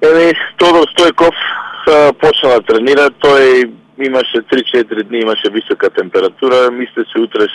Тодор Стойков почна да тренира. Той имаше 3-4 дни, имаше висока температура. Мисля, че утре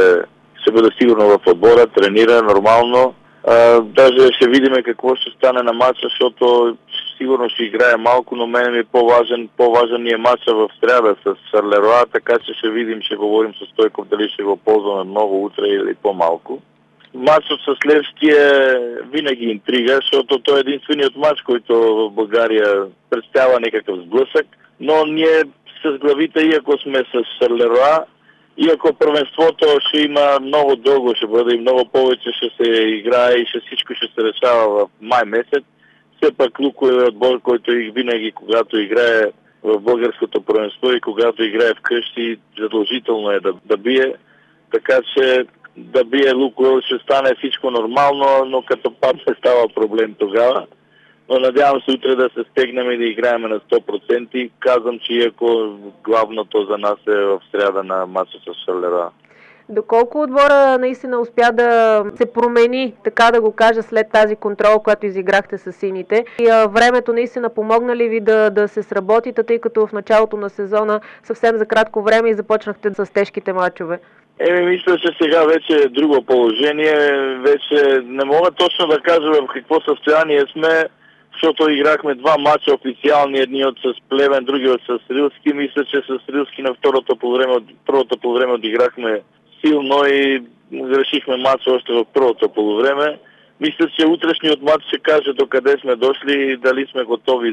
ще бъде сигурно в отбора, тренира нормално. Даже ще видим какво ще стане на матча, защото сигурно ще играе малко, но мен ми е по-важен е матча в сряда с Шарлероа, така че ще видим, ще говорим с Стойков дали ще го ползваме много утре или по-малко. Матчът с Левски е винаги интрига, защото той е единственият матч, който в България представя някакъв сблъсък, но ние с главите, и ако сме с Шарлероа, и ако първенството ще има много дълго, ще бъде и много повече ще се играе и всичко ще се решава в май месец, все пак Лукойл е отбор, който винаги, когато играе в българското първенство и когато играе вкъщи, задължително е да бие, така че да бие Лукойл ще стане всичко нормално, но като падне става проблем тогава. Но надявам се утре да се стегнем и да играем на 100%. Казвам, че ако главното за нас е в сряда на матча с Шарлероа. Доколко отбора наистина успя да се промени, така да го кажа, след тази контрола, която изиграхте с сините? И времето наистина помогна ли ви да се сработите, тъй като в началото на сезона съвсем за кратко време и започнахте с тежките мачове? Мисля, че сега вече е друго положение. Вече не мога точно да кажа в какво състояние сме, защото играхме два мача официални, едни от с Плевен, други от с Рилски. Мисля, че с Рилски на първото полувреме отиграхме силно и решихме матча още в първото полувреме. Мисля, че утрешният матч ще каже докъде сме дошли и дали сме готови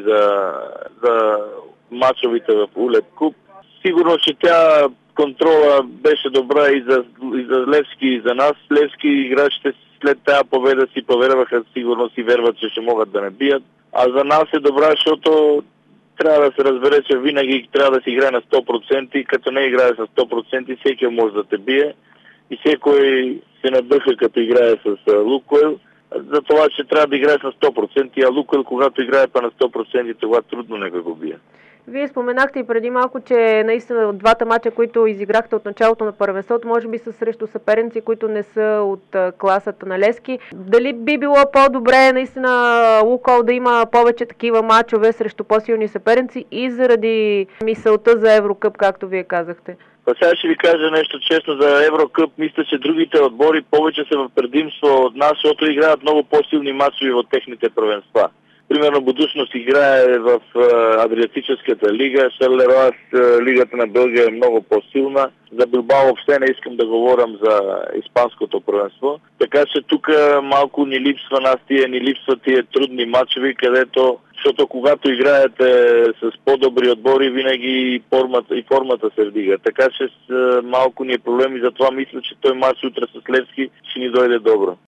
за матчовите в Улеп Куп. Сигурно, че контрола беше добра и за Левски и за нас. Левски играчите след тази победа си повярваха, сигурно си верват, че ще могат да не бият. А за нас е добра, защото трябва да се разбере, че винаги трябва да си играе на 100% и като не играе с 100%, всеки може да те бие. И всеки се надъха като играе с Лукойл, за това, че трябва да играе с 100%, а Лукойл, когато играе на 100%, това трудно не го бие. Вие споменахте и преди малко, че наистина от двата мача, които изиграхте от началото на първенството, може би са срещу съперници, които не са от класата на Левски. Дали би било по-добре наистина Лукойл да има повече такива мачове срещу по-силни съперници и заради мисълта за Еврокъп, както вие казахте? Сега ще ви кажа нещо честно за Еврокъп. Мисля, че другите отбори повече са в предимство от нас, защото играят много по-силни мачове от техните първенства. Примерно Будушност играе в Адриатическата лига, Шарлероа лигата на Белгия е много по-силна. За Билбао въобще не искам да говорим за испанското първенство. Така че тук малко ни липсват тия трудни мачови, където, защото когато играете с по-добри отбори, винаги и формата се вдига. Така че малко ни е проблем и затова мисля, че той мач утре с Левски ще ни дойде добро.